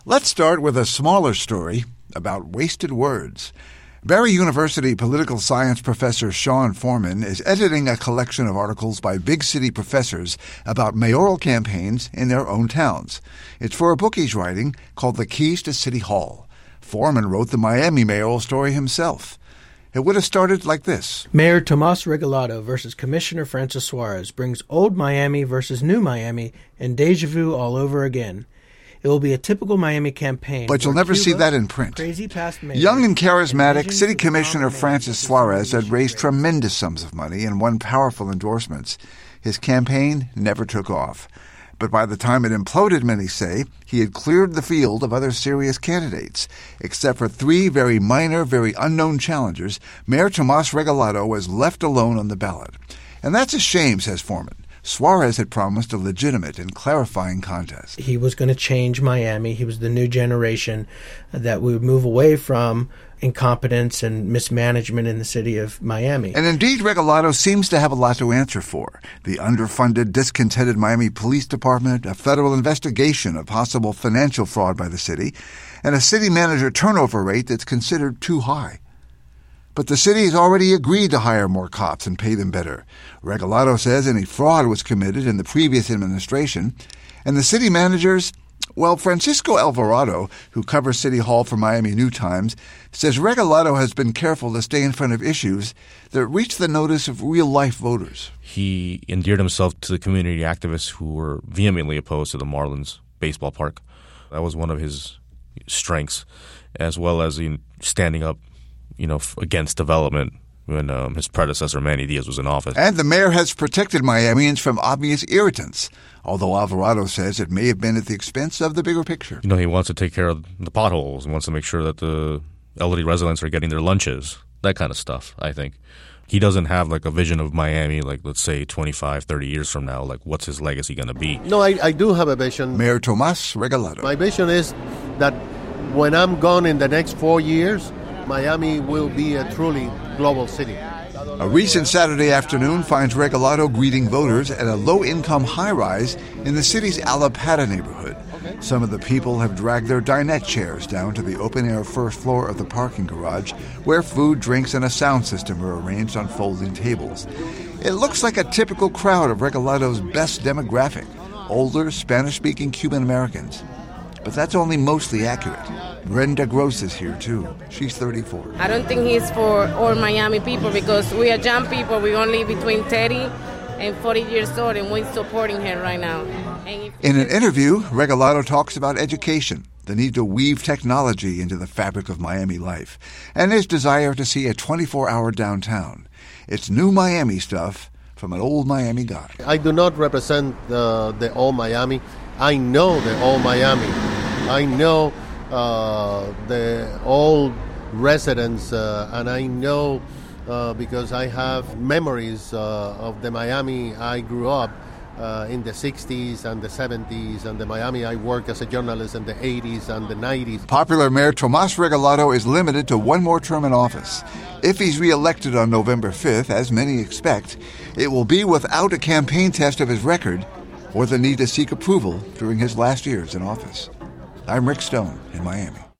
Let's start with a smaller story about wasted words. Barry University political science professor Sean Foreman is editing a collection of articles by big city professors about mayoral campaigns in their own towns. It's for a book he's writing called The Keys to City Hall. Foreman wrote the Miami mayoral story himself. It would have started like this. Mayor Tomas Regalado versus Commissioner Francis Suarez brings old Miami versus new Miami and deja vu all over again. It will be a typical Miami campaign. But you'll never see that in print. Young and charismatic, City Commissioner Francis Suarez had raised tremendous sums of money and won powerful endorsements. His campaign never took off. But by the time it imploded, many say, he had cleared the field of other serious candidates. Except for three very minor, very unknown challengers, Mayor Tomas Regalado was left alone on the ballot. And that's a shame, says Foreman. Suarez had promised a legitimate and clarifying contest. He was going to change Miami. He was the new generation that we would move away from incompetence and mismanagement in the city of Miami. And indeed, Regalado seems to have a lot to answer for. The underfunded, discontented Miami Police Department, a federal investigation of possible financial fraud by the city, and a city manager turnover rate that's considered too high. But the city has already agreed to hire more cops and pay them better. Regalado says any fraud was committed in the previous administration. And the city managers, well, Francisco Alvarado, who covers City Hall for Miami New Times, says Regalado has been careful to stay in front of issues that reach the notice of real-life voters. He endeared himself to the community activists who were vehemently opposed to the Marlins baseball park. That was one of his strengths, as well as in standing up against development when his predecessor, Manny Diaz, was in office. And the mayor has protected Miamians from obvious irritants, although Alvarado says it may have been at the expense of the bigger picture. He wants to take care of the potholes and wants to make sure that the elderly residents are getting their lunches, that kind of stuff, I think. He doesn't have a vision of Miami, let's say 25, 30 years from now, what's his legacy going to be? No, I do have a vision. Mayor Tomas Regalado. My vision is that when I'm gone in the next 4 years, Miami will be a truly global city. A recent Saturday afternoon finds Regalado greeting voters at a low-income high-rise in the city's Alapata neighborhood. Some of the people have dragged their dinette chairs down to the open-air first floor of the parking garage, where food, drinks, and a sound system are arranged on folding tables. It looks like a typical crowd of Regalado's best demographic, older, Spanish-speaking Cuban Americans. But that's only mostly accurate. Brenda Gross is here, too. She's 34. I don't think he's for all Miami people because we are young people. We're only between 30 and 40 years old, and we're supporting him right now. In an interview, Regalado talks about education, the need to weave technology into the fabric of Miami life, and his desire to see a 24-hour downtown. It's new Miami stuff from an old Miami guy. I do not represent the old Miami. I know the old Miami. I know the old residents, and I know because I have memories of the Miami I grew up in the 60s and the 70s, and the Miami I worked as a journalist in the 80s and the 90s. Popular Mayor Tomas Regalado is limited to one more term in office. If he's reelected on November 5th, as many expect, it will be without a campaign test of his record or the need to seek approval during his last years in office. I'm Rick Stone in Miami.